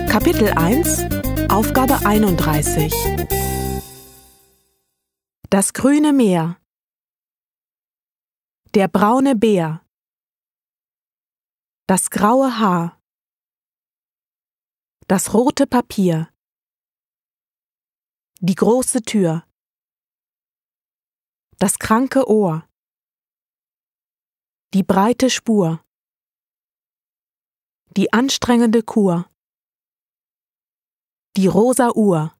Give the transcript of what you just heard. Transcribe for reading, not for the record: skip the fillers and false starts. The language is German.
Kapitel 1, Aufgabe 31. Das grüne Meer. Der braune Bär. Das graue Haar. Das rote Papier. Die große Tür. Das kranke Ohr. Die breite Spur. Die anstrengende Kur. Die rosa Uhr.